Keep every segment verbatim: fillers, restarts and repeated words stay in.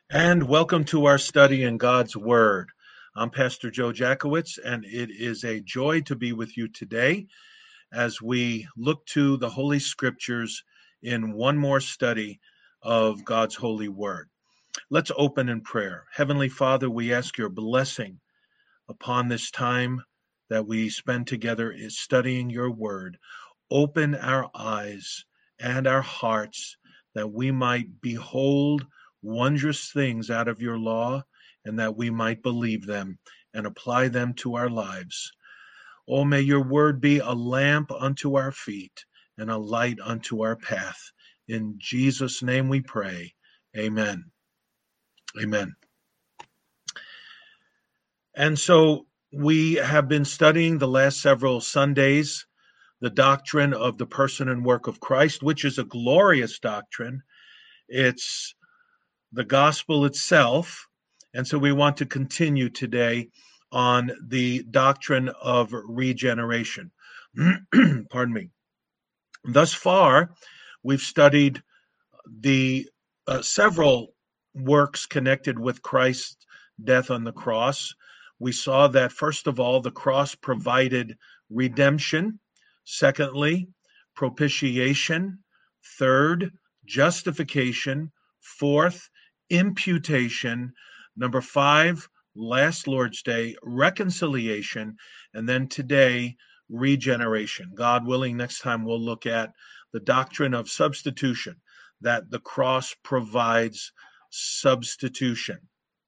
And welcome to our study in God's Word. I'm Pastor Joe Jackowitz, and it is a joy to be with you today as we look to the Holy Scriptures in one more study of God's holy Word. Let's open in prayer. Heavenly Father, we ask your blessing upon this time that we spend together is studying your Word. Open our eyes and our hearts that we might behold wondrous things out of your law and that we might believe them and apply them to our lives. Oh, may your word be a lamp unto our feet and a light unto our path. In Jesus' name we pray. Amen. Amen. And so we have been studying the last several Sundays the doctrine of the person and work of Christ, which is a glorious doctrine. It's the gospel itself. And so we want to continue today on the doctrine of regeneration. Pardon me. Thus far, we've studied the uh, several works connected with Christ's death on the cross. We saw that, first of all, the cross provided redemption. Secondly, propitiation. Third, justification. Fourth, imputation. Number five, last Lord's Day, reconciliation. And then today, regeneration. God willing, next time we'll look at the doctrine of substitution, that the cross provides substitution.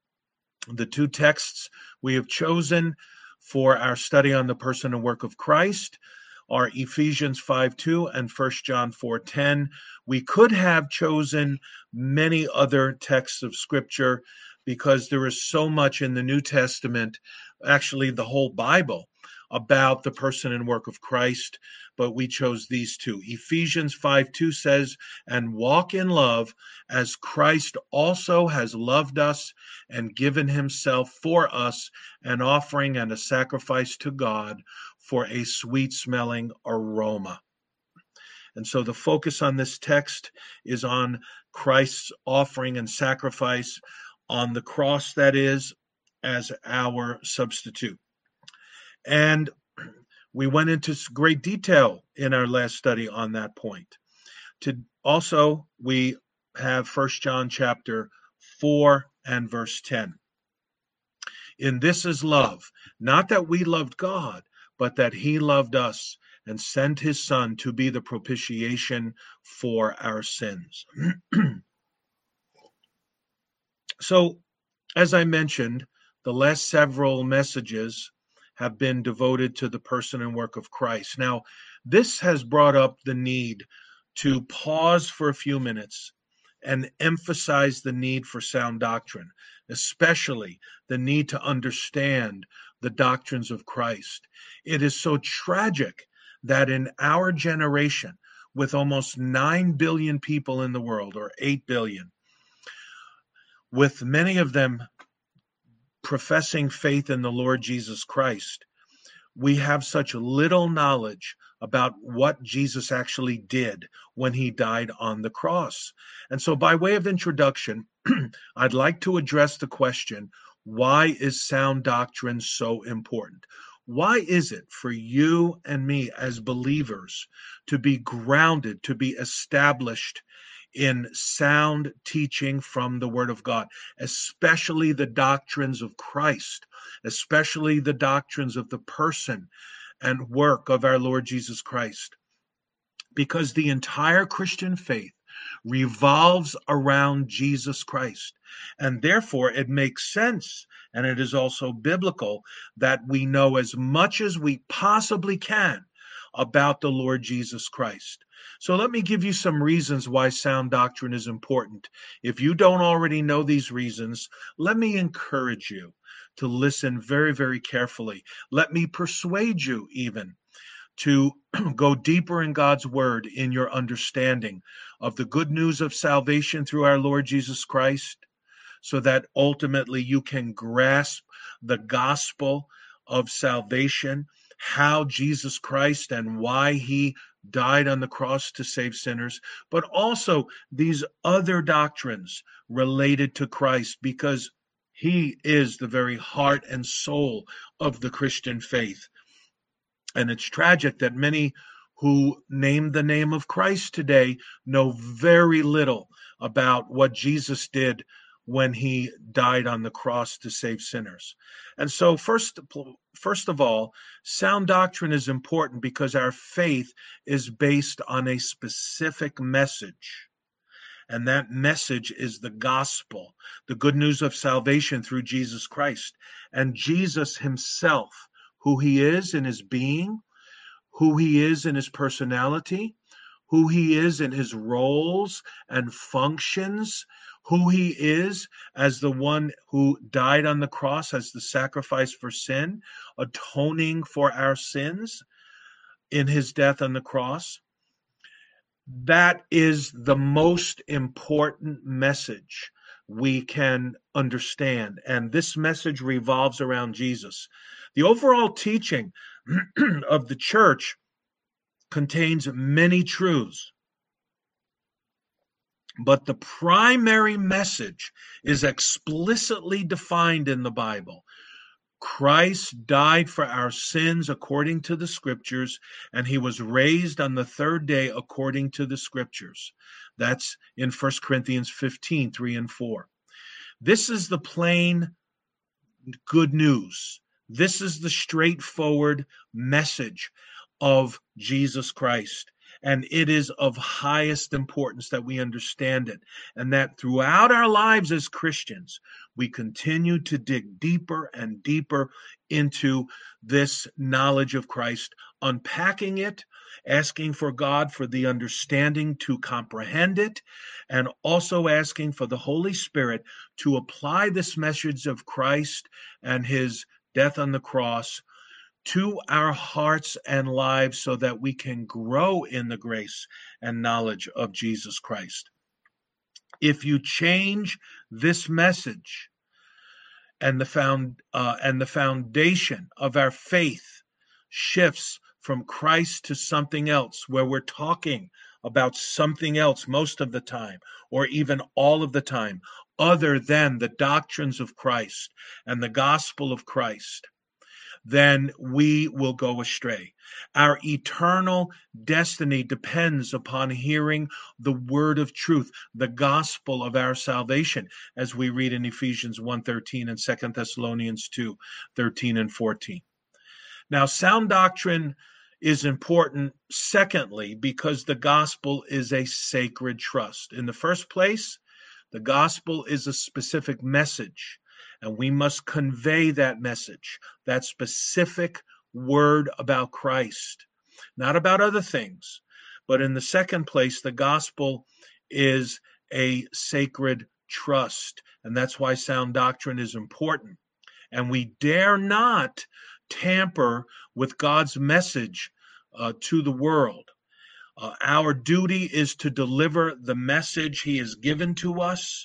The two texts we have chosen for our study on the person and work of Christ are Ephesians five two and First John four ten. We could have chosen many other texts of Scripture because there is so much in the New Testament, actually the whole Bible, about the person and work of Christ, but we chose these two. Ephesians five two says, "And walk in love as Christ also has loved us and given himself for us, an offering and a sacrifice to God for a sweet-smelling aroma." And so the focus on this text is on Christ's offering and sacrifice on the cross, that is, as our substitute. And we went into great detail in our last study on that point. To also, we have First John chapter four and verse ten. In this is love, not that we loved God, but that he loved us and sent his Son to be the propitiation for our sins. So, as I mentioned, the last several messages have been devoted to the person and work of Christ. Now, this has brought up the need to pause for a few minutes and emphasize the need for sound doctrine, especially the need to understand the doctrines of Christ. It is so tragic that in our generation, with almost nine billion people in the world, or eight billion, with many of them professing faith in the Lord Jesus Christ, we have such little knowledge about what Jesus actually did when he died on the cross. And so, by way of introduction, I'd like to address the question, why is sound doctrine so important? Why is it for you and me as believers to be grounded, to be established in sound teaching from the Word of God, especially the doctrines of Christ, especially the doctrines of the person and work of our Lord Jesus Christ? Because the entire Christian faith revolves around Jesus Christ. And therefore, it makes sense, and it is also biblical, that we know as much as we possibly can about the Lord Jesus Christ. So let me give you some reasons why sound doctrine is important. If you don't already know these reasons, let me encourage you to listen very, very carefully. Let me persuade you even to go deeper in God's word in your understanding of the good news of salvation through our Lord Jesus Christ, so that ultimately you can grasp the gospel of salvation, how Jesus Christ and why he died on the cross to save sinners, but also these other doctrines related to Christ, because he is the very heart and soul of the Christian faith. And it's tragic that many who name the name of Christ today know very little about what Jesus did when he died on the cross to save sinners. And so first first of all, sound doctrine is important because our faith is based on a specific message. And that message is the gospel, the good news of salvation through Jesus Christ. And Jesus himself, who he is in his being, who he is in his personality, who he is in his roles and functions, who he is as the one who died on the cross as the sacrifice for sin, atoning for our sins in his death on the cross. That is the most important message we can understand. And this message revolves around Jesus. The overall teaching of the church contains many truths, but the primary message is explicitly defined in the Bible. Christ died for our sins according to the scriptures, and he was raised on the third day according to the scriptures. That's in First Corinthians fifteen, three and four. This is the plain good news. This is the straightforward message of Jesus Christ. And it is of highest importance that we understand it, and that throughout our lives as Christians, we continue to dig deeper and deeper into this knowledge of Christ, unpacking it, asking for God for the understanding to comprehend it, and also asking for the Holy Spirit to apply this message of Christ and his death on the cross to our hearts and lives so that we can grow in the grace and knowledge of Jesus Christ. If you change this message and the found uh, and the foundation of our faith shifts from Christ to something else, where we're talking about something else most of the time, or even all of the time, other than the doctrines of Christ and the gospel of Christ, then we will go astray. Our eternal destiny depends upon hearing the word of truth, the gospel of our salvation, as we read in Ephesians one thirteen and Second Thessalonians two thirteen and fourteen. Now, sound doctrine is important, secondly, because the gospel is a sacred trust. In the first place, the gospel is a specific message, and we must convey that message, that specific word about Christ, not about other things. But in the second place, the gospel is a sacred trust, and that's why sound doctrine is important. And we dare not tamper with God's message uh, to the world. Uh, our duty is to deliver the message he has given to us,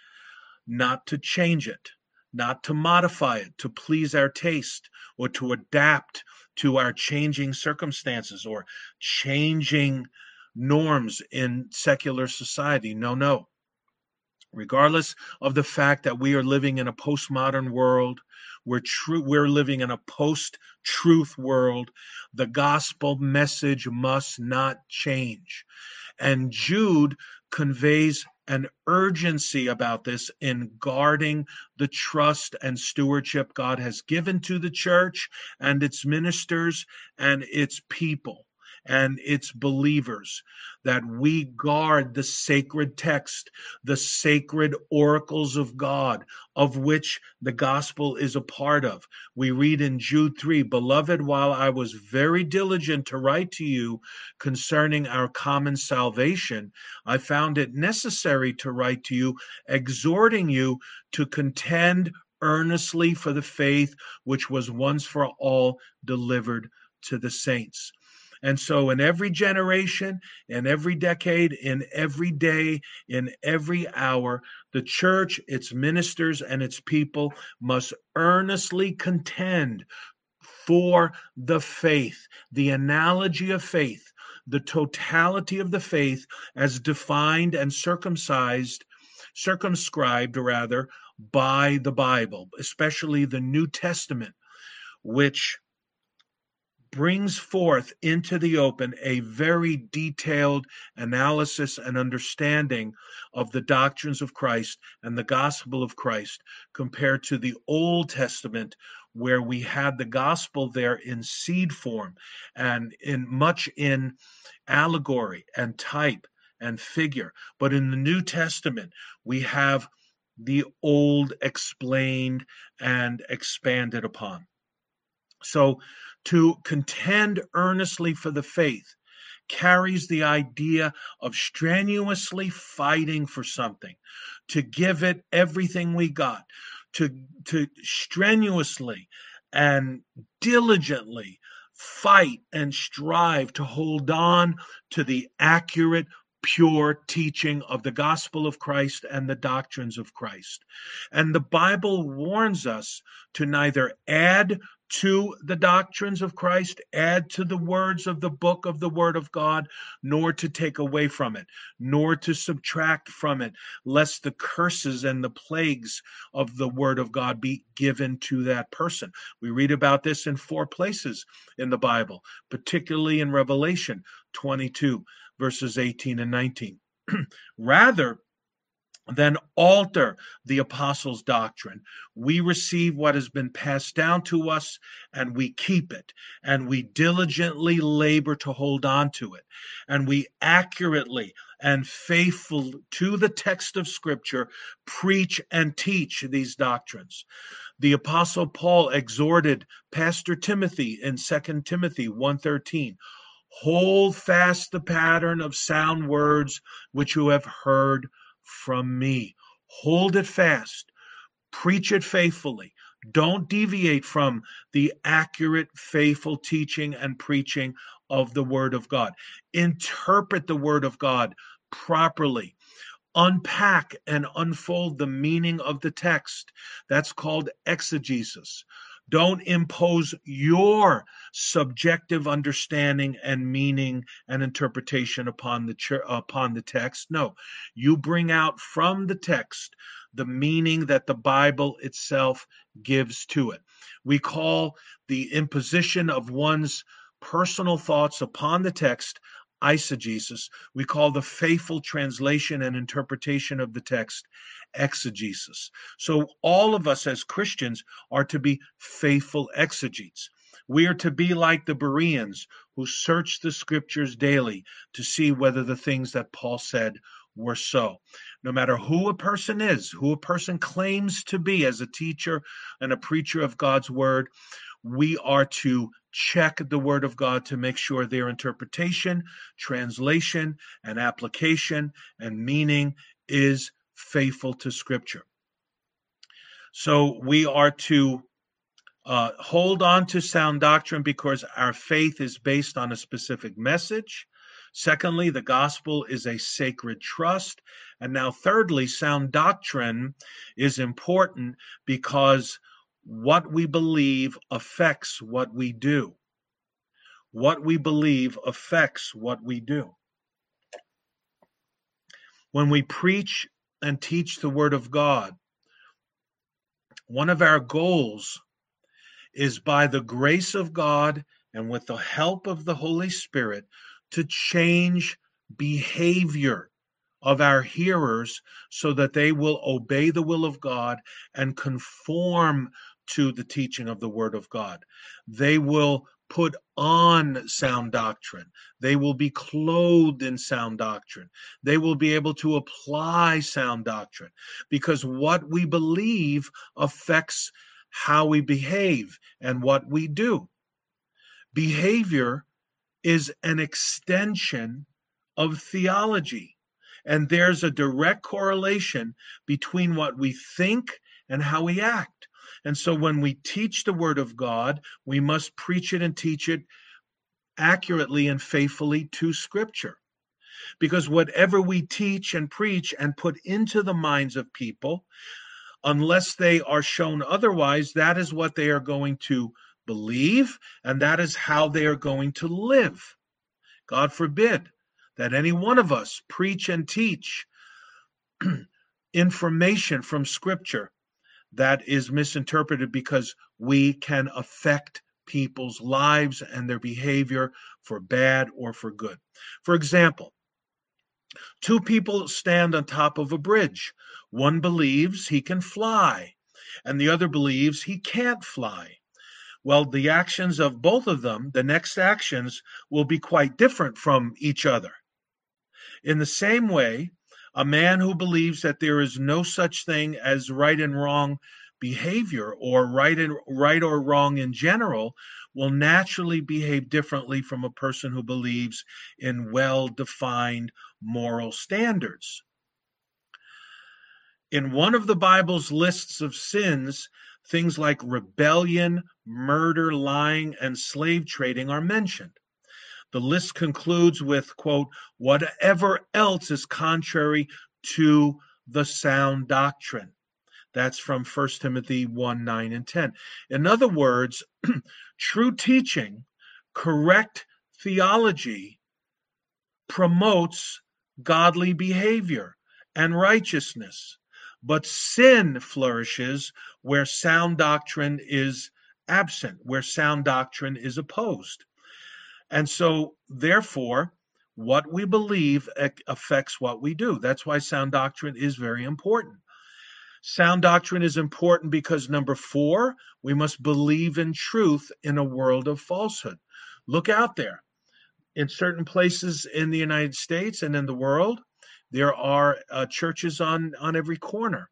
not to change it, not to modify it to please our taste or to adapt to our changing circumstances or changing norms in secular society. No, no. Regardless of the fact that we are living in a postmodern world, we're true, we're living in a post-truth world, the gospel message must not change. And Jude conveys an urgency about this in guarding the trust and stewardship God has given to the church and its ministers and its people and its believers, that we guard the sacred text, the sacred oracles of God, of which the gospel is a part of. We read in Jude three, "Beloved, while I was very diligent to write to you concerning our common salvation, I found it necessary to write to you, exhorting you to contend earnestly for the faith which was once for all delivered to the saints." And so in every generation, in every decade, in every day, in every hour, the church, its ministers, and its people must earnestly contend for the faith, the analogy of faith, the totality of the faith as defined and circumcised, circumscribed rather, by the Bible, especially the New Testament, which brings forth into the open a very detailed analysis and understanding of the doctrines of Christ and the gospel of Christ, compared to the Old Testament, where we had the gospel there in seed form and in much in allegory and type and figure. But in the New Testament, we have the old explained and expanded upon. So to contend earnestly for the faith carries the idea of strenuously fighting for something, to give it everything we got, to, to strenuously and diligently fight and strive to hold on to the accurate, pure teaching of the gospel of Christ and the doctrines of Christ. And the Bible warns us to neither add to the doctrines of Christ, add to the words of the book of the Word of God, nor to take away from it, nor to subtract from it, lest the curses and the plagues of the Word of God be given to that person. We read about this in four places in the Bible, particularly in Revelation twenty-two, verses eighteen and nineteen. Rather than alter the apostles' doctrine, we receive what has been passed down to us, and we keep it, and we diligently labor to hold on to it, and we accurately and faithful to the text of Scripture preach and teach these doctrines. The apostle Paul exhorted Pastor Timothy in Second Timothy one thirteen, hold fast the pattern of sound words which you have heard from me. Hold it fast. Preach it faithfully. Don't deviate from the accurate, faithful teaching and preaching of the Word of God. Interpret the Word of God properly. Unpack and unfold the meaning of the text. That's called exegesis. Don't impose your subjective understanding and meaning and interpretation upon the upon the text. No, you bring out from the text the meaning that the Bible itself gives to it. We call the imposition of one's personal thoughts upon the text eisegesis. We call the faithful translation and interpretation of the text exegesis. So all of us as Christians are to be faithful exegetes. We are to be like the Bereans who search the scriptures daily to see whether the things that Paul said were so. No matter who a person is, who a person claims to be as a teacher and a preacher of God's word, we are to check the Word of God to make sure their interpretation, translation, and application and meaning is faithful to Scripture. So we are to uh, hold on to sound doctrine because our faith is based on a specific message. Secondly, the gospel is a sacred trust. And now thirdly, sound doctrine is important because what we believe affects what we do. What we believe affects what we do. When we preach and teach the Word of God, one of our goals is, by the grace of God and with the help of the Holy Spirit, to change behavior of our hearers so that they will obey the will of God and conform to the teaching of the Word of God. They will put on sound doctrine. They will be clothed in sound doctrine. They will be able to apply sound doctrine, because what we believe affects how we behave and what we do. Behavior is an extension of theology, and there's a direct correlation between what we think and how we act. And so when we teach the Word of God, we must preach it and teach it accurately and faithfully to Scripture. Because whatever we teach and preach and put into the minds of people, unless they are shown otherwise, that is what they are going to believe, and that is how they are going to live. God forbid that any one of us preach and teach information from Scripture that is misinterpreted because we can affect people's lives and their behavior for bad or for good. For example, two people stand on top of a bridge. One believes he can fly, and the other believes he can't fly. Well, the actions of both of them, the next actions, will be quite different from each other. In the same way, a man who believes that there is no such thing as right and wrong behavior or right and right or wrong in general will naturally behave differently from a person who believes in well-defined moral standards. In one of the Bible's lists of sins, things like rebellion, murder, lying, and slave trading are mentioned. The list concludes with, quote, whatever else is contrary to the sound doctrine. That's from First Timothy one, nine, and ten. In other words, true teaching, correct theology promotes godly behavior and righteousness. But sin flourishes where sound doctrine is absent, where sound doctrine is opposed. And so, therefore, what we believe affects what we do. That's why sound doctrine is very important. Sound doctrine is important because, number four, we must believe in truth in a world of falsehood. Look out there. In certain places in the United States and in the world, there are uh, churches on, on every corner.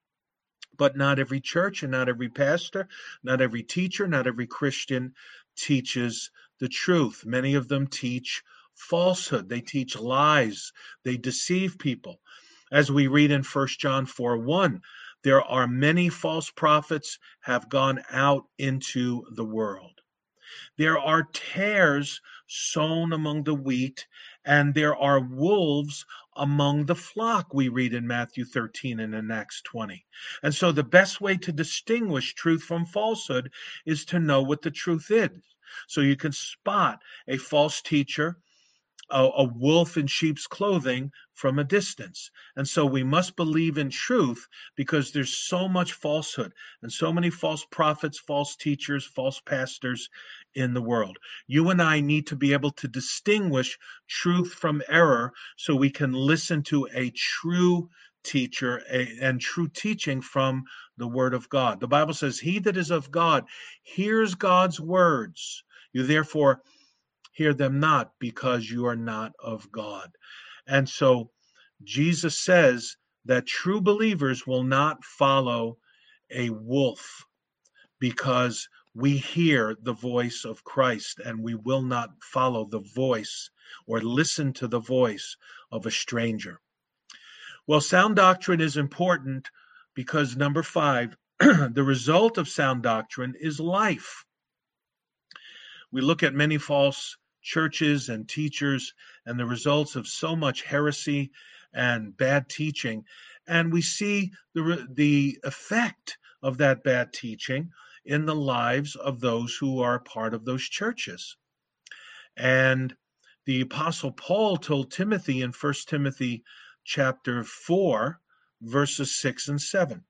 But not every church and not every pastor, not every teacher, not every Christian teaches the truth. Many of them teach falsehood. They teach lies. They deceive people. As we read in First John four one, there are many false prophets have gone out into the world. There are tares sown among the wheat, and there are wolves among the flock, we read in Matthew thirteen and in Acts twenty. And so the best way to distinguish truth from falsehood is to know what the truth is. So you can spot a false teacher, a, a wolf in sheep's clothing from a distance. And so we must believe in truth because there's so much falsehood and so many false prophets, false teachers, false pastors in the world. You and I need to be able to distinguish truth from error so we can listen to a true teacher a, and true teaching from the Word of God. The Bible says, he that is of God hears God's words. You therefore hear them not because you are not of God. And so Jesus says that true believers will not follow a wolf because we hear the voice of Christ, and we will not follow the voice or listen to the voice of a stranger. Well, sound doctrine is important because, number five, the result of sound doctrine is life. We look at many false churches and teachers and the results of so much heresy and bad teaching, and we see the, the effect of that bad teaching in the lives of those who are part of those churches. And the Apostle Paul told Timothy in First Timothy chapter four, verses six and seven.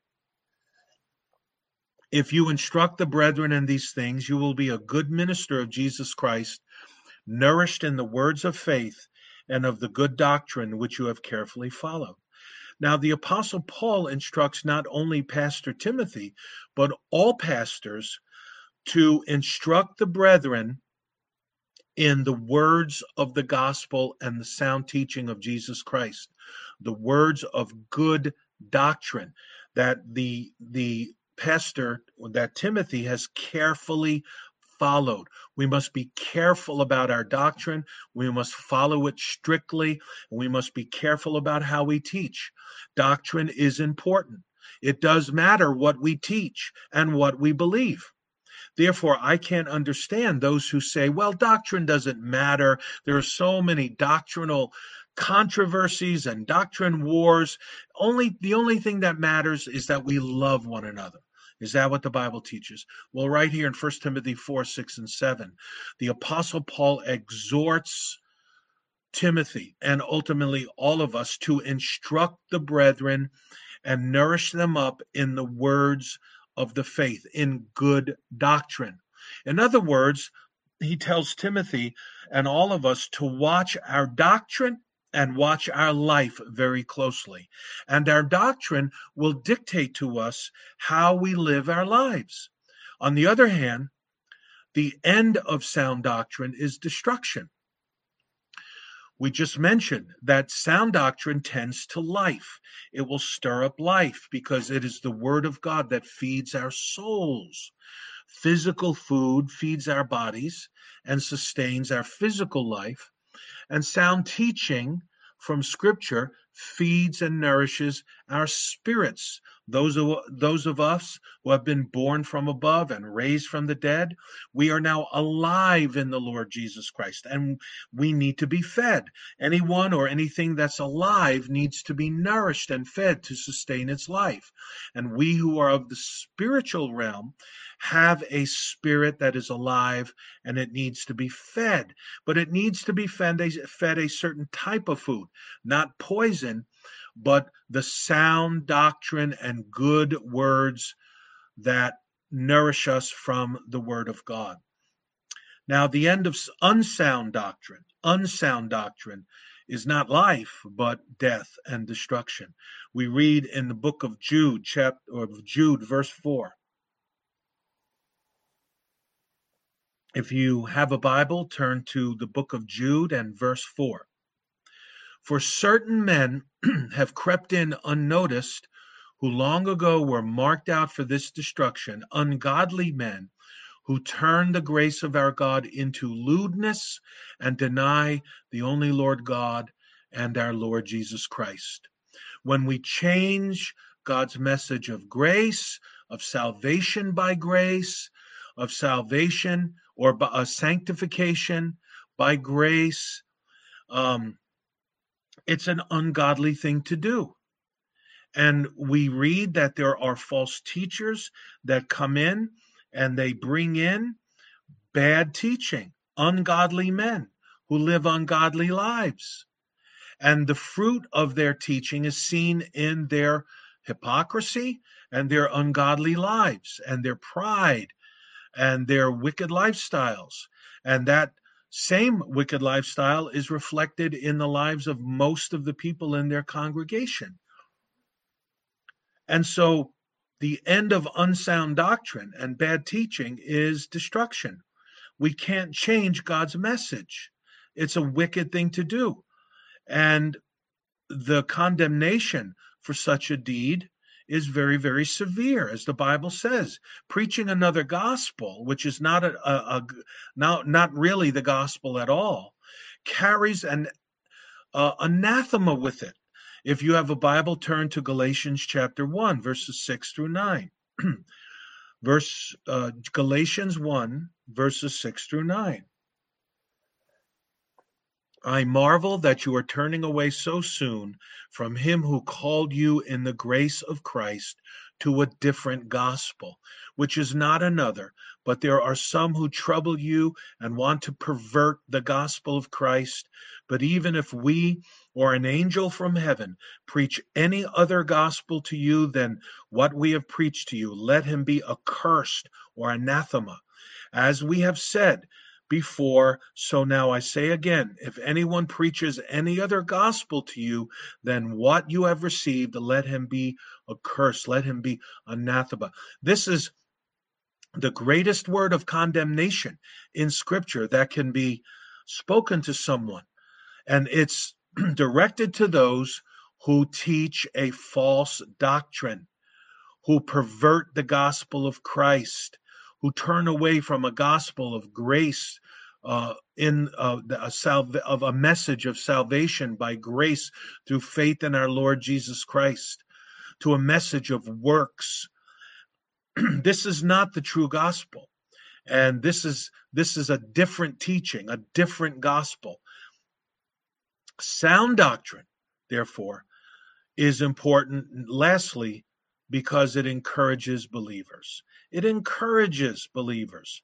If you instruct the brethren in these things, you will be a good minister of Jesus Christ, nourished in the words of faith and of the good doctrine which you have carefully followed. Now, the Apostle Paul instructs not only Pastor Timothy, but all pastors to instruct the brethren in the words of the gospel and the sound teaching of Jesus Christ, the words of good doctrine that the, the pastor, that Timothy has carefully followed. We must be careful about our doctrine. We must follow it strictly. We must be careful about how we teach. Doctrine is important. It does matter what we teach and what we believe. Therefore, I can't understand those who say, well, doctrine doesn't matter. There are so many doctrinal controversies and doctrine wars. Only the only thing that matters is that we love one another. Is that what the Bible teaches? Well, right here in First Timothy four, six, and seven, the Apostle Paul exhorts Timothy and ultimately all of us to instruct the brethren and nourish them up in the words of the faith, in good doctrine. In other words, he tells Timothy and all of us to watch our doctrine and watch our life very closely. And our doctrine will dictate to us how we live our lives. On the other hand, the end of sound doctrine is destruction. We just mentioned that sound doctrine tends to life. It will stir up life because it is the word of God that feeds our souls. Physical food feeds our bodies and sustains our physical life, and sound teaching from Scripture feeds and nourishes our spirits. Those of, those of us who have been born from above and raised from the dead, we are now alive in the Lord Jesus Christ, and we need to be fed. Anyone or anything that's alive needs to be nourished and fed to sustain its life. And we who are of the spiritual realm have a spirit that is alive, and it needs to be fed. But it needs to be fed a, fed a certain type of food, not poison, but the sound doctrine and good words that nourish us from the Word of God. Now, the end of unsound doctrine, unsound doctrine is not life, but death and destruction. We read in the book of Jude, chapter of Jude, verse four. If you have a Bible, turn to the book of Jude and verse four. For certain men have crept in unnoticed, who long ago were marked out for this destruction, ungodly men who turn the grace of our God into lewdness and deny the only Lord God and our Lord Jesus Christ. When we change God's message of grace, of salvation by grace, of salvation or by uh, sanctification by grace, um, it's an ungodly thing to do. And we read that there are false teachers that come in and they bring in bad teaching, ungodly men who live ungodly lives. And the fruit of their teaching is seen in their hypocrisy and their ungodly lives and their pride and their wicked lifestyles. And that same wicked lifestyle is reflected in the lives of most of the people in their congregation. And so the end of unsound doctrine and bad teaching is destruction. We can't change God's message. It's a wicked thing to do. And the condemnation for such a deed is very, very severe, as the Bible says. Preaching another gospel, which is not a, a, a not, not really the gospel at all, carries an uh, anathema with it. If you have a Bible, turn to Galatians chapter one, verses six through nine. Verse uh, Galatians one, verses six through nine. I marvel that you are turning away so soon from him who called you in the grace of Christ to a different gospel, which is not another, but there are some who trouble you and want to pervert the gospel of Christ. But even if we or an angel from heaven preach any other gospel to you than what we have preached to you, let him be accursed or anathema. As we have said before, so now I say again, if anyone preaches any other gospel to you than what you have received, let him be accursed, let him be anathema. This is the greatest word of condemnation in Scripture that can be spoken to someone, and it's directed to those who teach a false doctrine, who pervert the gospel of Christ, who turn away from a gospel of grace, uh, in uh, a salva- of a message of salvation by grace through faith in our Lord Jesus Christ, to a message of works. This is not the true gospel, and this is this is a different teaching, a different gospel. Sound doctrine, therefore, is important. Lastly, because it encourages believers. It encourages believers.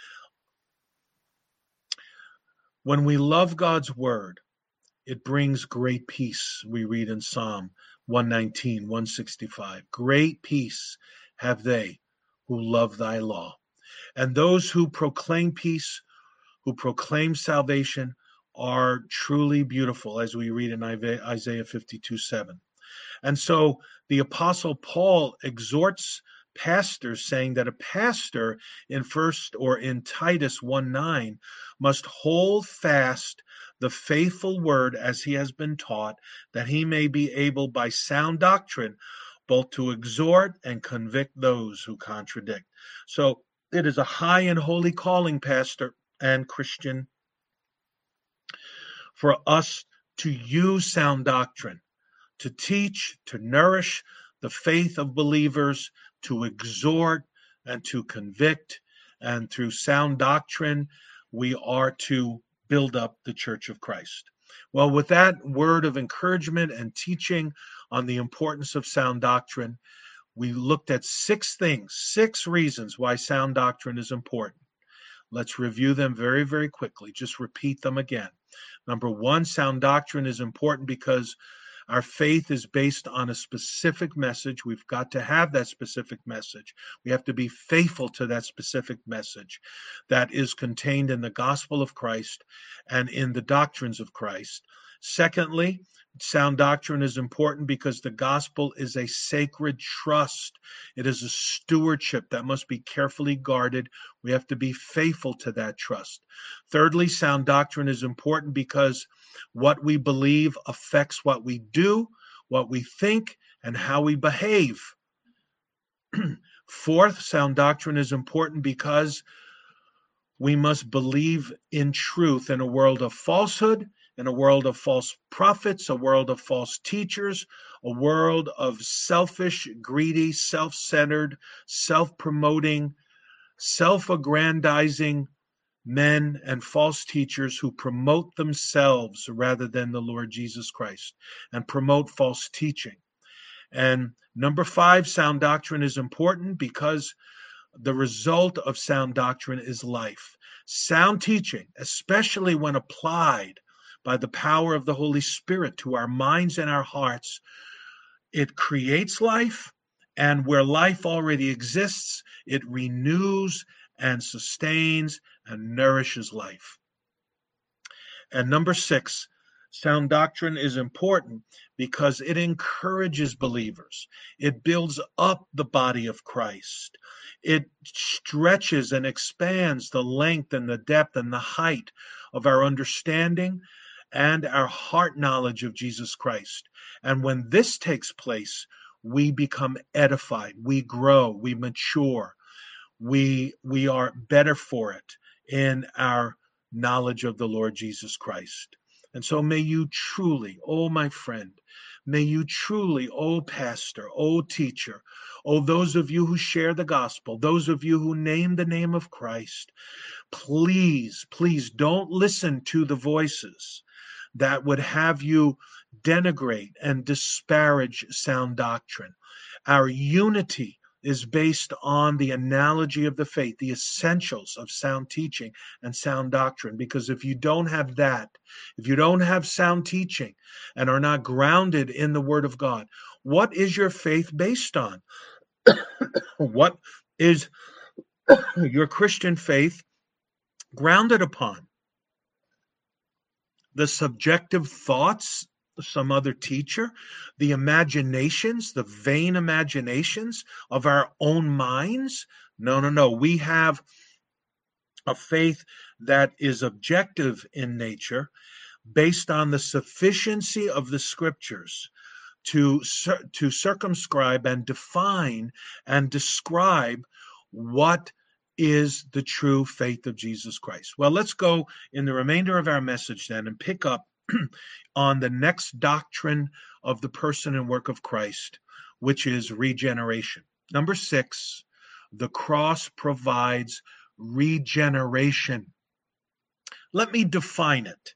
When we love God's word, it brings great peace. We read in Psalm one nineteen, one sixty-five. Great peace have they who love thy law. And those who proclaim peace, who proclaim salvation, are truly beautiful, as we read in Isaiah fifty-two, seven. And so the Apostle Paul exhorts pastors, saying that a pastor in first or in Titus one nine must hold fast the faithful word as he has been taught, that he may be able by sound doctrine both to exhort and convict those who contradict. So it is a high and holy calling, pastor and Christian, for us to use sound doctrine, to teach, to nourish the faith of believers, to exhort and to convict, and through sound doctrine, we are to build up the Church of Christ. Well, with that word of encouragement and teaching on the importance of sound doctrine, we looked at six things, six reasons why sound doctrine is important. Let's review them very, very quickly. Just repeat them again. Number one, sound doctrine is important because our faith is based on a specific message. We've got to have that specific message. We have to be faithful to that specific message that is contained in the gospel of Christ and in the doctrines of Christ. Secondly, sound doctrine is important because the gospel is a sacred trust. It is a stewardship that must be carefully guarded. We have to be faithful to that trust. Thirdly, sound doctrine is important because what we believe affects what we do, what we think, and how we behave. Fourth, sound doctrine is important because we must believe in truth in a world of falsehood, in a world of false prophets, a world of false teachers, a world of selfish, greedy, self-centered, self-promoting, self-aggrandizing men and false teachers who promote themselves rather than the Lord Jesus Christ and promote false teaching. And number five, sound doctrine is important because the result of sound doctrine is life. Sound teaching, especially when applied by the power of the Holy Spirit to our minds and our hearts, it creates life, and where life already exists, it renews and sustains and nourishes life. And number six, sound doctrine is important because it encourages believers. It builds up the body of Christ. It stretches and expands the length and the depth and the height of our understanding and our heart knowledge of Jesus Christ. And when this takes place, we become edified, we grow, we mature, we we are better for it in our knowledge of the Lord Jesus Christ. And so may you truly, oh my friend, may you truly, oh pastor, oh teacher, oh those of you who share the gospel, those of you who name the name of Christ, please, please don't listen to the voices that would have you denigrate and disparage sound doctrine. Our unity is based on the analogy of the faith, the essentials of sound teaching and sound doctrine. Because if you don't have that, if you don't have sound teaching and are not grounded in the Word of God, what is your faith based on? What is your Christian faith grounded upon? The subjective thoughts of some other teacher, the imaginations, the vain imaginations of our own minds? No, no, no. We have a faith that is objective in nature, based on the sufficiency of the scriptures to, to circumscribe and define and describe what is the true faith of Jesus Christ. Well, let's go in the remainder of our message then and pick up on the next doctrine of the person and work of Christ, which is regeneration. Number six, the cross provides regeneration. Let me define it.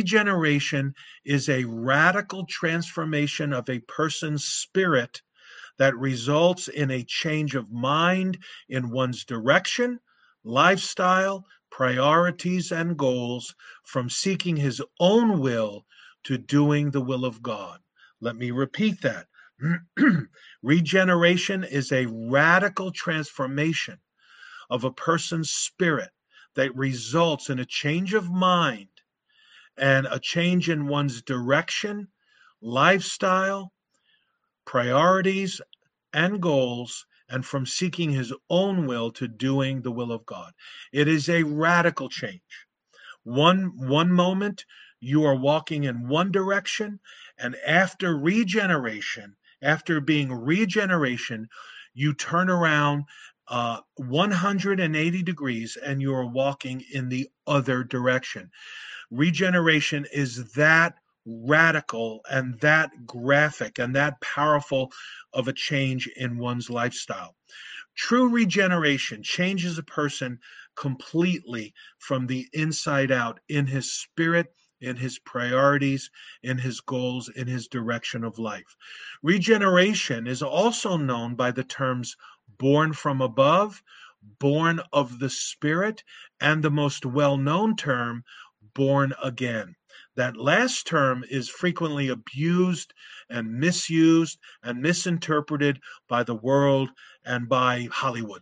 Regeneration is a radical transformation of a person's spirit that results in a change of mind in one's direction, lifestyle, priorities, and goals from seeking his own will to doing the will of God. Let me repeat that. Regeneration is a radical transformation of a person's spirit that results in a change of mind and a change in one's direction, lifestyle, priorities, and goals, and from seeking his own will to doing the will of God. It is a radical change. One, one moment you are walking in one direction, and after regeneration, after being regeneration, you turn around uh, one hundred eighty degrees and you are walking in the other direction. Regeneration is that radical and that graphic and that powerful of a change in one's lifestyle. True regeneration changes a person completely from the inside out in his spirit, in his priorities, in his goals, in his direction of life. Regeneration is also known by the terms born from above, born of the Spirit, and the most well-known term, born again. That last term is frequently abused and misused and misinterpreted by the world and by Hollywood.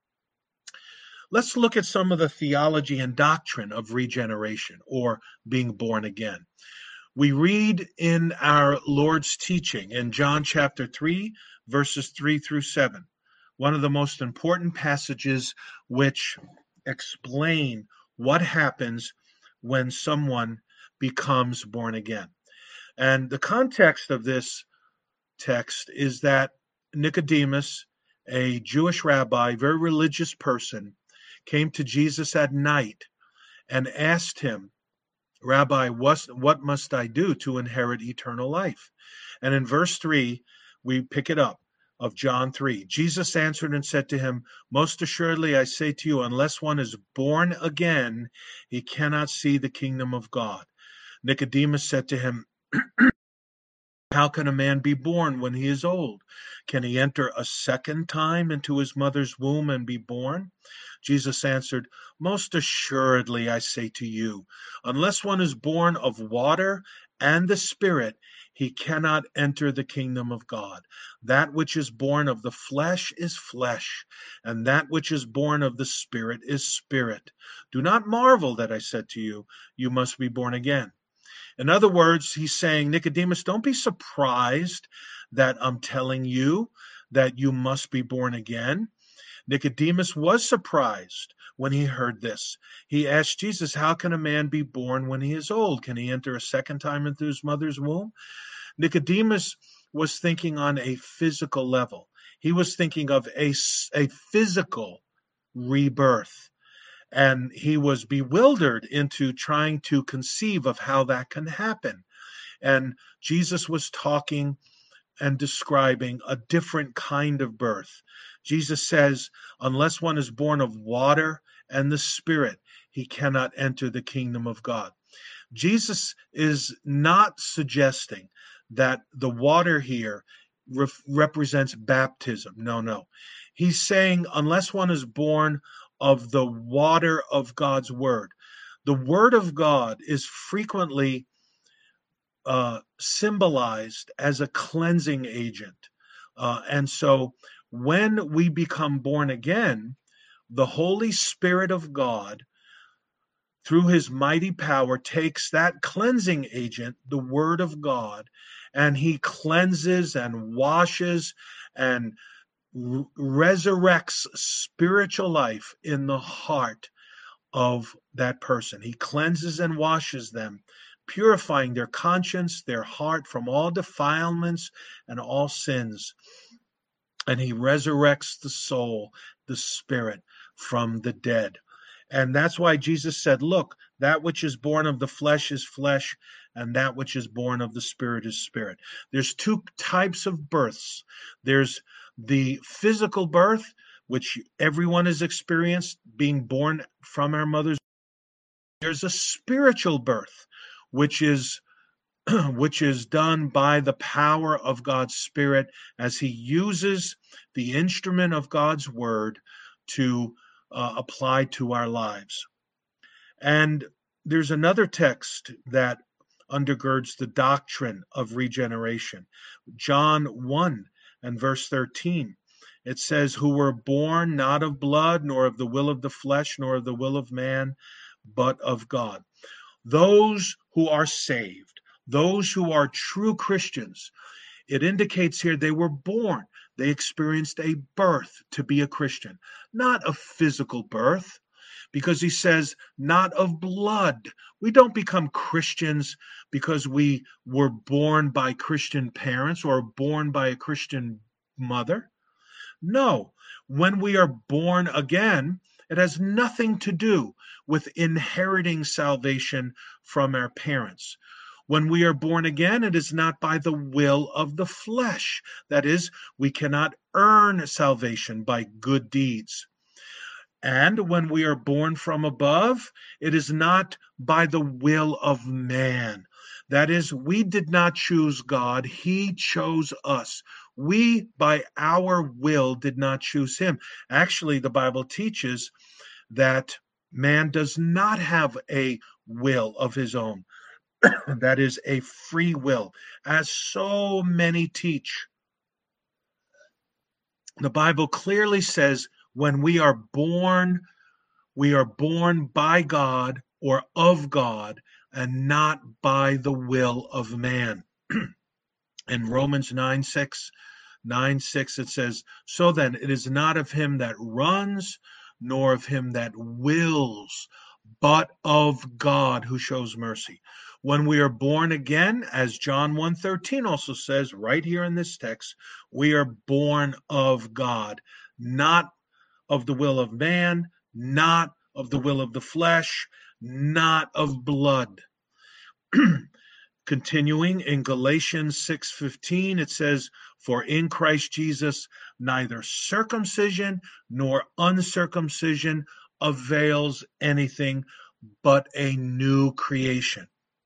Let's look at some of the theology and doctrine of regeneration or being born again. We read in our Lord's teaching in John chapter three, verses three through seven, one of the most important passages which explain what happens when someone becomes born again. And the context of this text is that Nicodemus, a Jewish rabbi, very religious person, came to Jesus at night and asked him, Rabbi, what, what must I do to inherit eternal life? And in verse three, we pick it up of John three. Jesus answered and said to him, most assuredly I say to you, unless one is born again, he cannot see the kingdom of God. Nicodemus said to him, how can a man be born when he is old? Can he enter a second time into his mother's womb and be born? Jesus answered, most assuredly I say to you, unless one is born of water and the Spirit, he cannot enter the kingdom of God. That which is born of the flesh is flesh, and that which is born of the Spirit is spirit. Do not marvel that I said to you, you must be born again. In other words, he's saying, Nicodemus, don't be surprised that I'm telling you that you must be born again. Nicodemus was surprised when he heard this. He asked Jesus, how can a man be born when he is old? Can he enter a second time into his mother's womb? Nicodemus was thinking on a physical level. He was thinking of a, a physical rebirth. And he was bewildered into trying to conceive of how that can happen. And Jesus was talking and describing a different kind of birth. Jesus says, unless one is born of water and the Spirit, he cannot enter the kingdom of God. Jesus is not suggesting that the water here re- represents baptism. No, no. He's saying, unless one is born of the water of God's word. The word of God is frequently uh, symbolized as a cleansing agent. Uh, and so when we become born again, the Holy Spirit of God, through his mighty power, takes that cleansing agent, the word of God, and he cleanses and washes and resurrects spiritual life in the heart of that person. He cleanses and washes them, purifying their conscience, their heart from all defilements and all sins. And he resurrects the soul, the spirit, from the dead. And that's why Jesus said, look, that which is born of the flesh is flesh, and that which is born of the Spirit is spirit. There's two types of births. There's the physical birth, which everyone has experienced, being born from our mother's. There's a spiritual birth, which is which is done by the power of God's Spirit as he uses the instrument of God's word to uh, apply to our lives. And there's another text that undergirds the doctrine of regeneration. John one and verse thirteen. It says, who were born not of blood, nor of the will of the flesh, nor of the will of man, but of God. Those who are saved, those who are true Christians, it indicates here they were born. They experienced a birth to be a Christian, not a physical birth, because he says, not of blood. We don't become Christians because we were born by Christian parents or born by a Christian mother. No, when we are born again, it has nothing to do with inheriting salvation from our parents. When we are born again, it is not by the will of the flesh. That is, we cannot earn salvation by good deeds. And when we are born from above, it is not by the will of man. That is, we did not choose God, he chose us. We, by our will, did not choose him. Actually, the Bible teaches that man does not have a will of his own. That is a free will, as so many teach. The Bible clearly says when we are born, we are born by God or of God and not by the will of man. In Romans nine six, nine six, it says, so then it is not of him that runs, nor of him that wills, but of God who shows mercy. When we are born again, as John one thirteen also says right here in this text, we are born of God, not of the will of man, not of the will of the flesh, not of blood. Continuing in Galatians six fifteen, it says, for in Christ Jesus neither circumcision nor uncircumcision avails anything, but a new creation.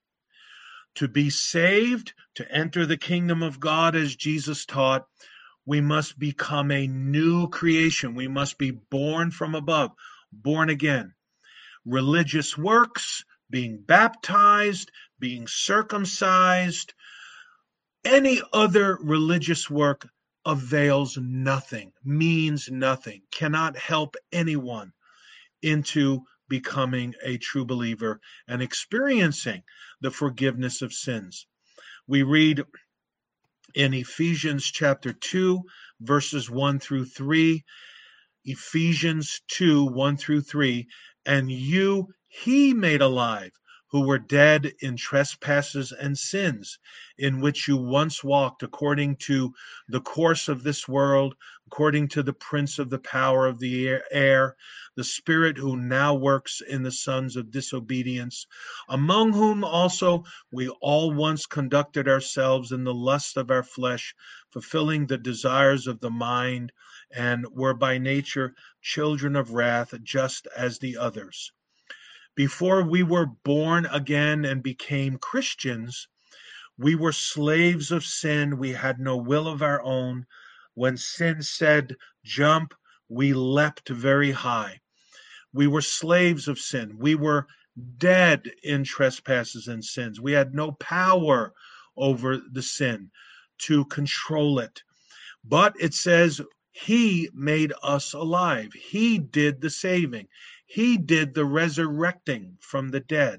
To be saved, to enter the kingdom of God as Jesus taught, we must become a new creation. We must be born from above, born again. Religious works, being baptized, being circumcised, any other religious work avails nothing, means nothing, cannot help anyone into becoming a true believer and experiencing the forgiveness of sins. We read in Ephesians chapter two, verses one through three, Ephesians two, one through three, and you he made alive, who were dead in trespasses and sins, in which you once walked according to the course of this world, according to the prince of the power of the air, the spirit who now works in the sons of disobedience, among whom also we all once conducted ourselves in the lust of our flesh, fulfilling the desires of the mind, and were by nature children of wrath, just as the others. Before we were born again and became Christians, we were slaves of sin. We had no will of our own. When sin said, jump, we leapt very high. We were slaves of sin. We were dead in trespasses and sins. We had no power over the sin to control it. But it says, he made us alive. He did the saving. He did the resurrecting from the dead.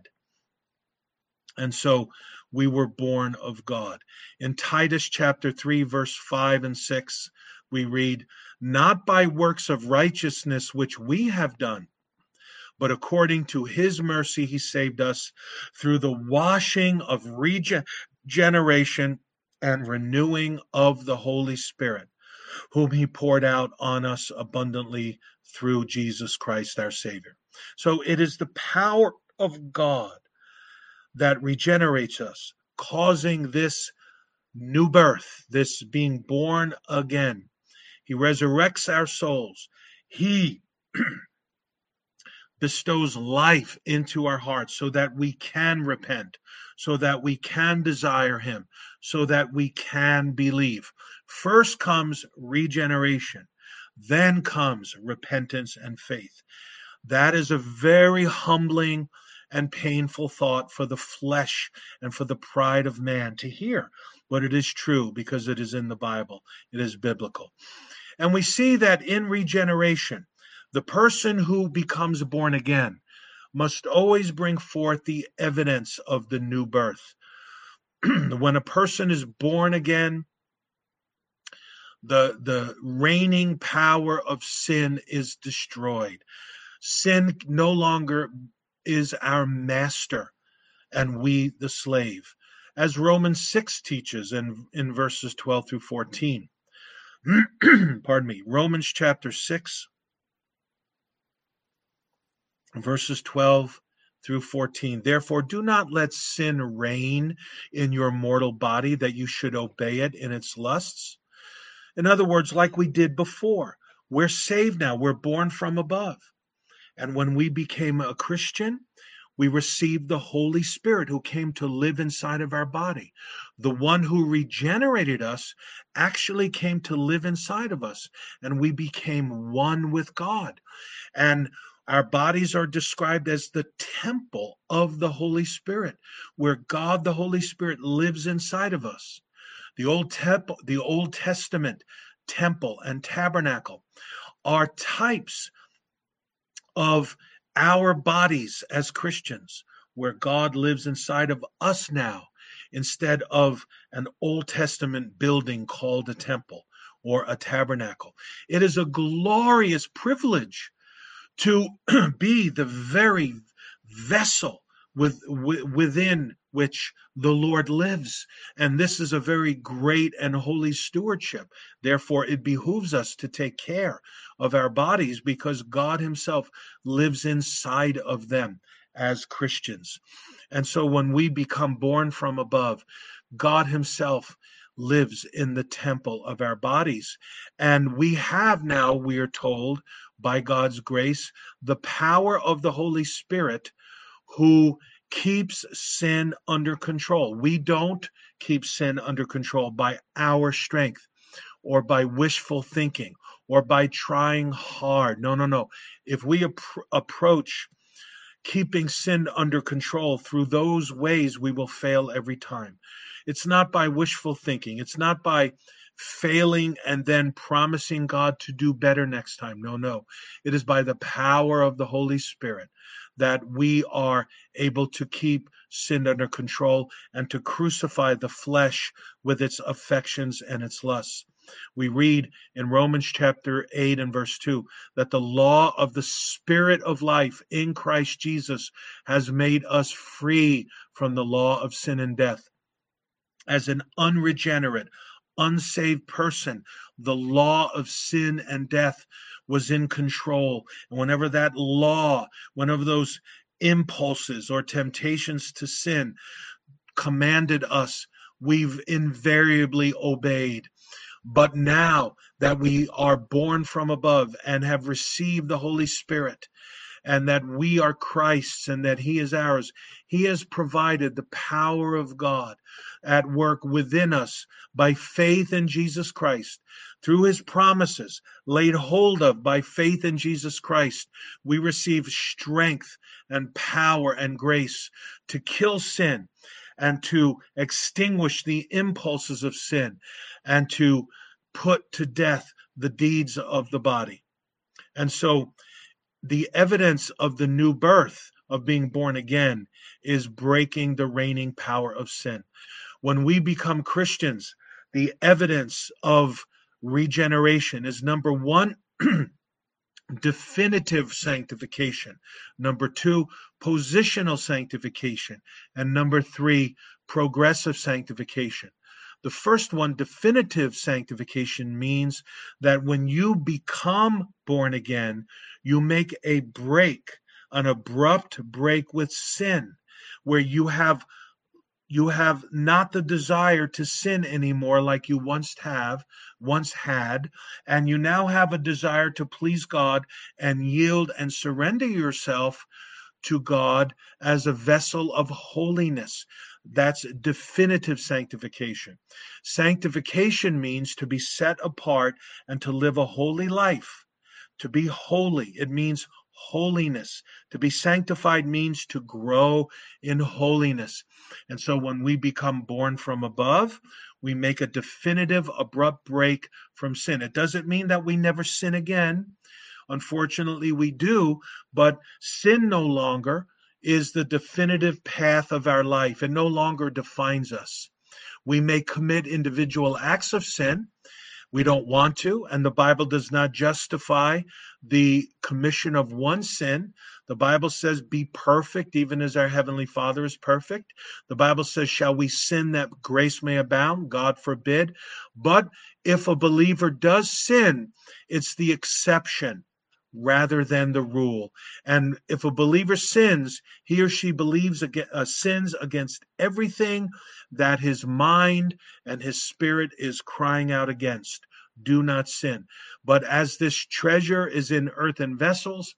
And so we were born of God. In Titus chapter three, verse five and six, we read, not by works of righteousness which we have done, but according to his mercy he saved us through the washing of regeneration and renewing of the Holy Spirit, whom he poured out on us abundantly through Jesus Christ our Savior. So it is the power of God that regenerates us, causing this new birth, this being born again. He resurrects our souls. He bestows life into our hearts so that we can repent, so that we can desire him, so that we can believe. First comes regeneration, then comes repentance and faith. That is a very humbling and painful thought for the flesh and for the pride of man to hear, but it is true because it is in the Bible. It is biblical. And we see that in regeneration, the person who becomes born again must always bring forth the evidence of the new birth. When a person is born again, the, the reigning power of sin is destroyed. Sin no longer is our master, and we the slave, as Romans six teaches in, in verses twelve through fourteen. Pardon me, Romans chapter six, verses twelve through fourteen. Therefore, do not let sin reign in your mortal body, that you should obey it in its lusts. In other words, like we did before, we're saved now, we're born from above. And when we became a Christian, we received the Holy Spirit who came to live inside of our body. The one who regenerated us actually came to live inside of us, and we became one with God. And our bodies are described as the temple of the Holy Spirit, where God, the Holy Spirit, lives inside of us. The Old, Temple, the Old Testament temple and tabernacle are types of our bodies as Christians, where God lives inside of us now, instead of an Old Testament building called a temple or a tabernacle. It is a glorious privilege to be the very vessel with, within which the Lord lives. And this is a very great and holy stewardship. Therefore, it behooves us to take care of our bodies because God himself lives inside of them as Christians. And so when we become born from above, God himself lives in the temple of our bodies. And we have now, we are told, by God's grace, the power of the Holy Spirit who keeps sin under control. We don't keep sin under control by our strength or by wishful thinking or by trying hard. No, no, no. If we ap- approach keeping sin under control through those ways, we will fail every time. It's not by wishful thinking. It's not by failing and then promising God to do better next time. No, no. It is by the power of the Holy Spirit that we are able to keep sin under control and to crucify the flesh with its affections and its lusts. We read in Romans chapter eight and verse two that the law of the Spirit of life in Christ Jesus has made us free from the law of sin and death. As an unregenerate, unsaved person, the law of sin and death was in control. And whenever that law, whenever those impulses or temptations to sin commanded us, we've invariably obeyed. But now that we are born from above and have received the Holy Spirit, and that we are Christ's and that he is ours, he has provided the power of God at work within us by faith in Jesus Christ. Through his promises, laid hold of by faith in Jesus Christ, we receive strength and power and grace to kill sin and to extinguish the impulses of sin and to put to death the deeds of the body. And so the evidence of the new birth, of being born again, is breaking the reigning power of sin. When we become Christians, the evidence of regeneration is number one, definitive sanctification. Number two, positional sanctification. And number three, progressive sanctification. The first one, definitive sanctification, means that when you become born again, you make a break, an abrupt break with sin, where you have You have not the desire to sin anymore like you once have, once had, and you now have a desire to please God and yield and surrender yourself to God as a vessel of holiness. That's definitive sanctification. Sanctification means to be set apart and to live a holy life. To be holy, it means holiness. To be sanctified means to grow in holiness. And so when we become born from above, we make a definitive, abrupt break from sin. It doesn't mean that we never sin again. Unfortunately, we do, but sin no longer is the definitive path of our life. It no longer defines us. We may commit individual acts of sin. We don't want to, and the Bible does not justify the commission of one sin. The Bible says, be perfect, even as our Heavenly Father is perfect. The Bible says, shall we sin that grace may abound? God forbid. But if a believer does sin, it's the exception rather than the rule. And if a believer sins, he or she believes against, uh, sins against everything that his mind and his spirit is crying out against. Do not sin. But as this treasure is in earthen vessels,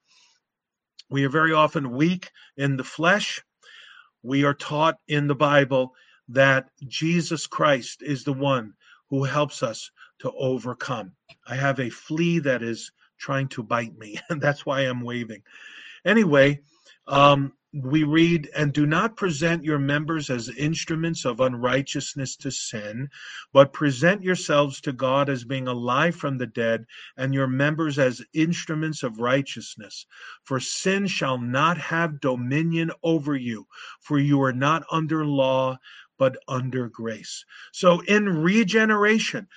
we are very often weak in the flesh. We are taught in the Bible that Jesus Christ is the one who helps us to overcome. I have a flea that is trying to bite me, and that's why I'm waving. Anyway, um, we read, and do not present your members as instruments of unrighteousness to sin, but present yourselves to God as being alive from the dead, and your members as instruments of righteousness. For sin shall not have dominion over you, for you are not under law, but under grace. So in regeneration,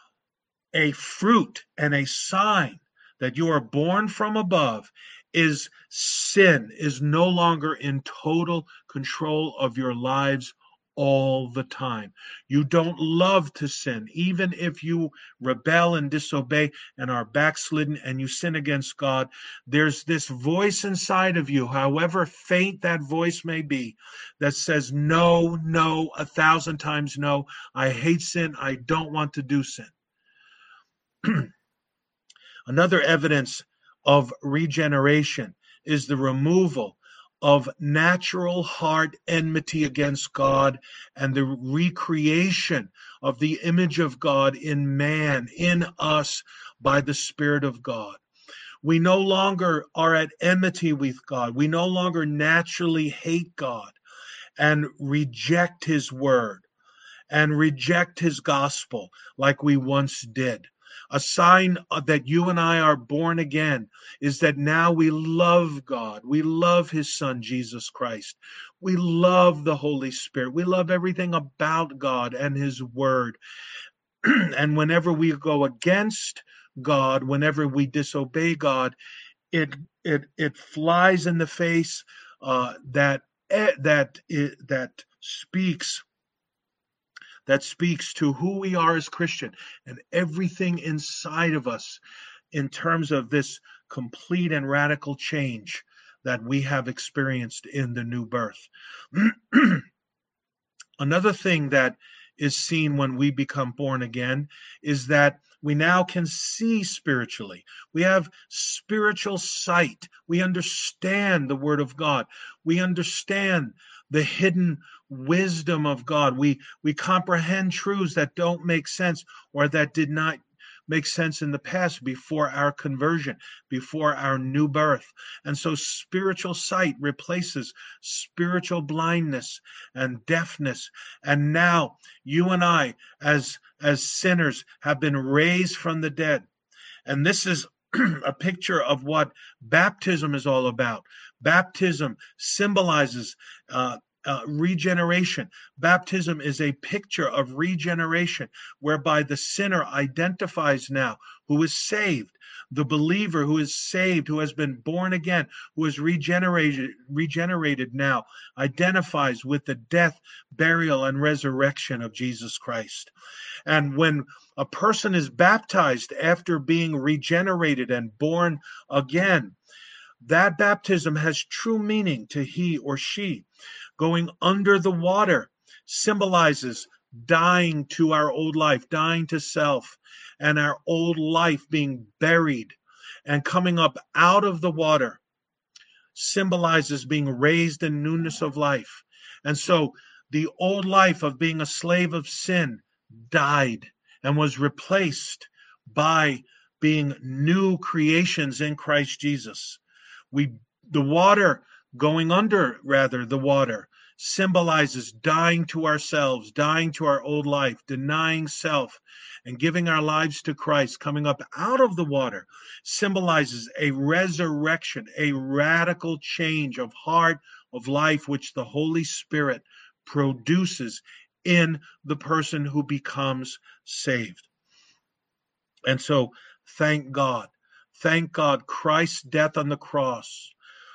a fruit and a sign that you are born from above is sin is no longer in total control of your lives all the time. You don't love to sin, even if you rebel and disobey and are backslidden and you sin against God. There's this voice inside of you, however faint that voice may be, that says, no, no, a thousand times no. I hate sin. I don't want to do sin. Another evidence of regeneration is the removal of natural heart enmity against God and the recreation of the image of God in man, in us, by the Spirit of God. We no longer are at enmity with God. We no longer naturally hate God and reject his word and reject his gospel like we once did. A sign that you and I are born again is that now we love God. We love his son, Jesus Christ. We love the Holy Spirit. We love everything about God and his word. And whenever we go against God, whenever we disobey God, it it it flies in the face uh, that that it, that speaks that speaks to who we are as Christian and everything inside of us in terms of this complete and radical change that we have experienced in the new birth. Another thing that is seen when we become born again is that we now can see spiritually. We have spiritual sight. We understand the Word of God. We understand the hidden wisdom of God. We we comprehend truths that don't make sense or that did not make sense in the past before our conversion, before our new birth. And so spiritual sight replaces spiritual blindness and deafness. And now you and I, as as sinners, have been raised from the dead. And this is a picture of what baptism is all about. Baptism symbolizes uh, uh, regeneration. Baptism is a picture of regeneration, whereby the sinner identifies now who is saved. The believer who is saved, who has been born again, who is regenerated, regenerated now, identifies with the death, burial, and resurrection of Jesus Christ. And when a person is baptized after being regenerated and born again, that baptism has true meaning to he or she. Going under the water symbolizes dying to our old life, dying to self, and our old life being buried and coming up out of the water symbolizes being raised in newness of life. And so the old life of being a slave of sin died and was replaced by being new creations in Christ Jesus. We the water going under, rather, the water symbolizes dying to ourselves, dying to our old life, denying self, and giving our lives to Christ. Coming up out of the water symbolizes a resurrection, a radical change of heart, of life, which the Holy Spirit produces in the person who becomes saved. And so, thank God. Thank God, Christ's death on the cross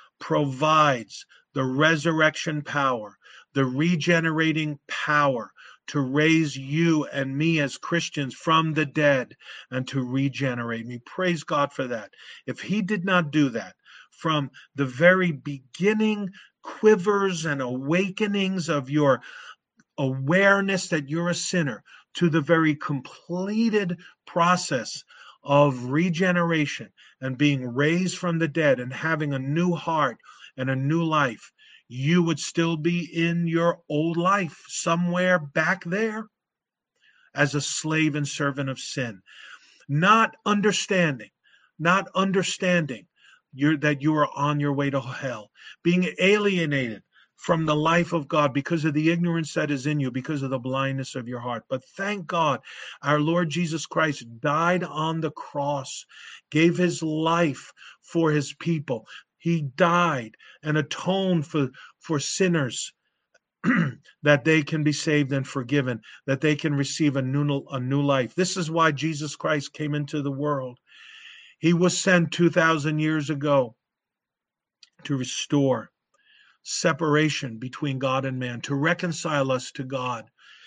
provides the resurrection power, the regenerating power to raise you and me as Christians from the dead and to regenerate me. Praise God for that. If he did not do that, from the very beginning quivers and awakenings of your awareness that you're a sinner to the very completed process of regeneration and being raised from the dead and having a new heart and a new life, you would still be in your old life somewhere back there as a slave and servant of sin, not understanding, not understanding you're, that you are on your way to hell, being alienated from the life of God because of the ignorance that is in you, because of the blindness of your heart. But thank God, our Lord Jesus Christ died on the cross, gave his life for his people. He died and atoned for, for sinners that they can be saved and forgiven, that they can receive a new, a new life. This is why Jesus Christ came into the world. He was sent two thousand years ago to restore separation between God and man, to reconcile us to God.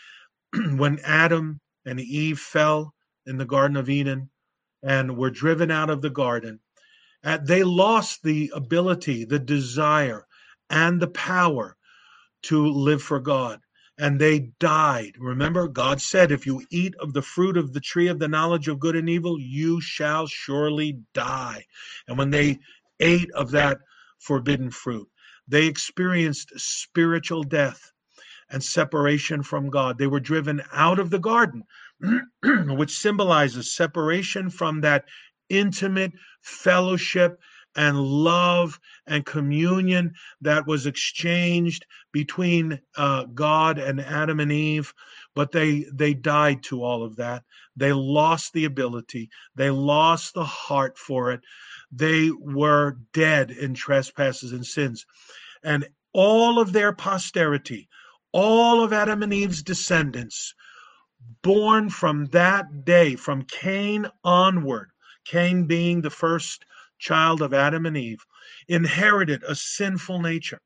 When Adam and Eve fell in the Garden of Eden and were driven out of the garden, uh, they lost the ability, the desire, and the power to live for God. And they died. Remember, God said, if you eat of the fruit of the tree of the knowledge of good and evil, you shall surely die. And when they ate of that forbidden fruit, they experienced spiritual death and separation from God. They were driven out of the garden, which symbolizes separation from that intimate fellowship and love and communion that was exchanged between uh, God and Adam and Eve. But they they died to all of that. They lost the ability. They lost the heart for it. They were dead in trespasses and sins. And all of their posterity, all of Adam and Eve's descendants, born from that day, from Cain onward, Cain being the first child of Adam and Eve, inherited a sinful nature,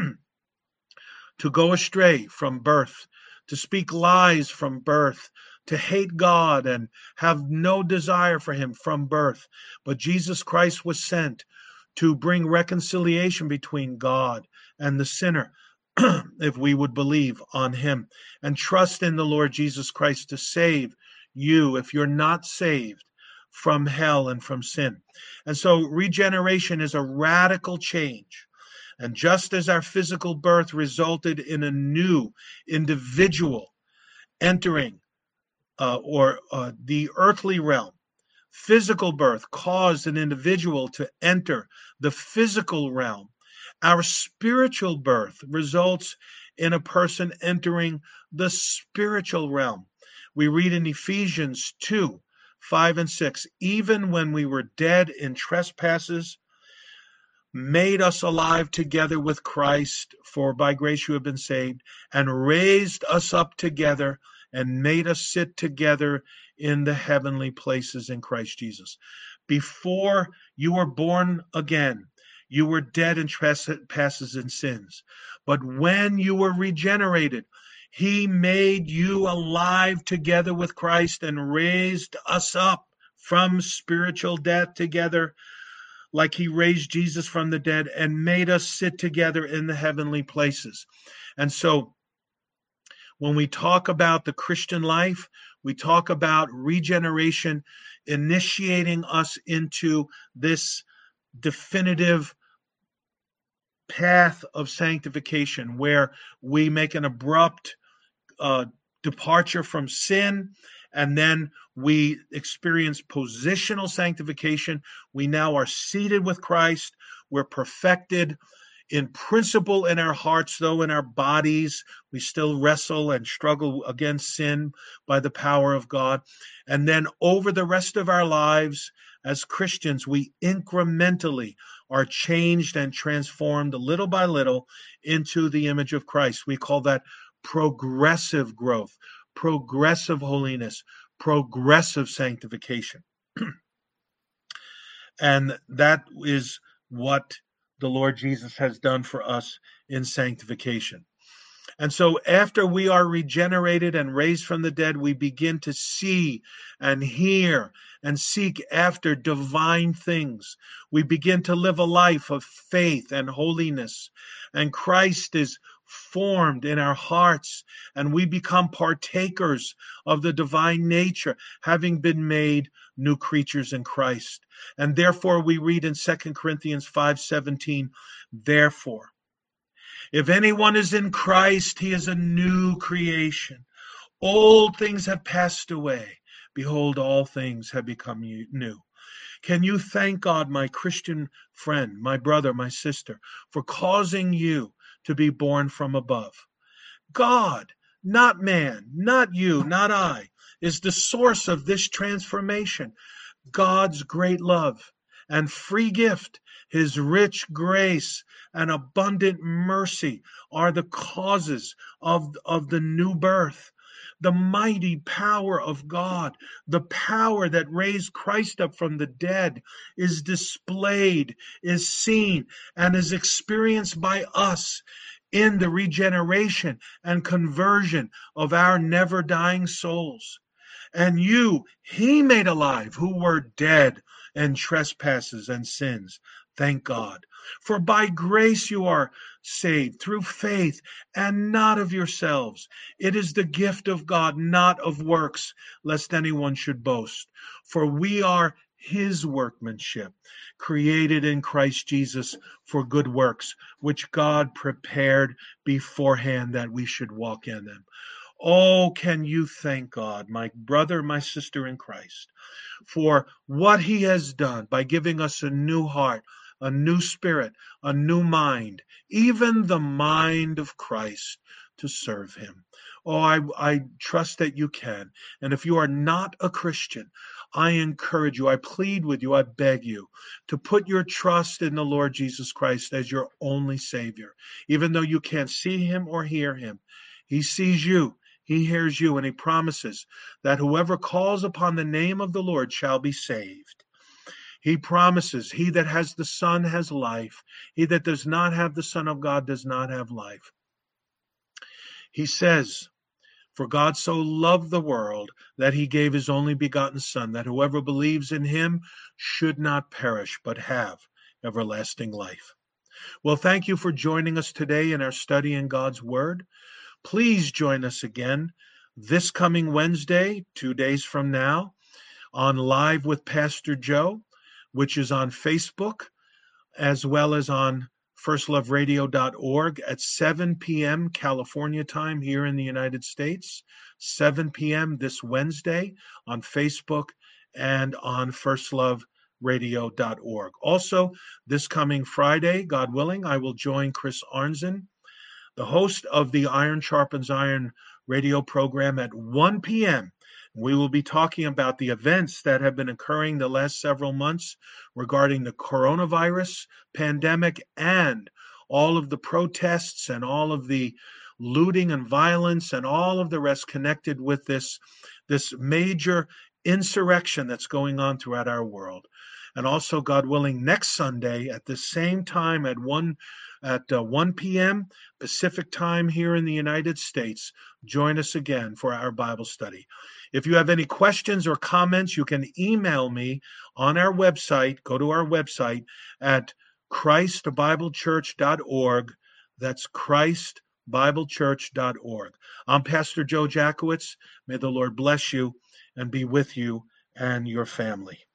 to go astray from birth, to speak lies from birth, to hate God and have no desire for him from birth. But Jesus Christ was sent to bring reconciliation between God and the sinner, if we would believe on him and trust in the Lord Jesus Christ to save you if you're not saved from hell and from sin. And so regeneration is a radical change. And just as our physical birth resulted in a new individual entering uh, or uh, the earthly realm, physical birth caused an individual to enter the physical realm. Our spiritual birth results in a person entering the spiritual realm. We read in Ephesians two, five and six, even when we were dead in trespasses, made us alive together with Christ, for by grace you have been saved, and raised us up together and made us sit together in the heavenly places in Christ Jesus. Before you were born again, you were dead in trespasses and sins. But when you were regenerated, he made you alive together with Christ and raised us up from spiritual death together, like he raised Jesus from the dead and made us sit together in the heavenly places. And so When we talk about the Christian life, we talk about regeneration initiating us into this definitive path of sanctification where we make an abrupt uh, departure from sin, and then we experience positional sanctification. We now are seated with Christ. We're perfected in principle in our hearts, though in our bodies we still wrestle and struggle against sin by the power of God. And then over the rest of our lives as Christians, we incrementally are changed and transformed little by little into the image of Christ. We call that progressive growth, progressive holiness, progressive sanctification. And that is what the Lord Jesus has done for us in sanctification. And so after we are regenerated and raised from the dead, we begin to see and hear and seek after divine things. We begin to live a life of faith and holiness. And Christ is formed in our hearts, and we become partakers of the divine nature, having been made new creatures in Christ. And therefore we read in Second Corinthians five seventeen, therefore, if anyone is in Christ, he is a new creation. Old things have passed away. Behold, all things have become new. Can you thank God, my Christian friend, my brother, my sister, for causing you to be born from above? God, not man, not you, not I, is the source of this transformation. God's great love and free gift, his rich grace and abundant mercy are the causes of, of the new birth. The mighty power of God, the power that raised Christ up from the dead, is displayed, is seen, and is experienced by us in the regeneration and conversion of our never dying souls. And you he made alive who were dead in trespasses and sins. Thank God. For by grace you are saved through faith, and not of yourselves. It is the gift of God, not of works, lest anyone should boast. For we are his workmanship, created in Christ Jesus for good works, which God prepared beforehand that we should walk in them. Oh, can you thank God, my brother, my sister in Christ, for what he has done by giving us a new heart, a new spirit, a new mind, even the mind of Christ to serve him. Oh, I, I trust that you can. And if you are not a Christian, I encourage you, I plead with you, I beg you to put your trust in the Lord Jesus Christ as your only Savior. Even though you can't see him or hear him, he sees you. He hears you, and he promises that whoever calls upon the name of the Lord shall be saved. He promises, he that has the Son has life. He that does not have the Son of God does not have life. He says, for God so loved the world that he gave his only begotten Son, that whoever believes in him should not perish, but have everlasting life. Well, thank you for joining us today in our study in God's Word. Please join us again this coming Wednesday, two days from now, on Live with Pastor Joe, which is on Facebook, as well as on first love radio dot org at seven p.m. California time here in the United States, seven p.m. this Wednesday on Facebook and on first love radio dot org. Also, this coming Friday, God willing, I will join Chris Arnzen, the host of the Iron Sharpens Iron radio program, at one p.m. We will be talking about the events that have been occurring the last several months regarding the coronavirus pandemic and all of the protests and all of the looting and violence and all of the rest connected with this, this major insurrection that's going on throughout our world. And also, God willing, next Sunday at the same time at one at uh, one p.m. Pacific time here in the United States, join us again for our Bible study. If you have any questions or comments, you can email me on our website. Go to our website at christ bible church dot org. That's christ bible church dot org. I'm Pastor Joe Jackowitz. May the Lord bless you and be with you and your family.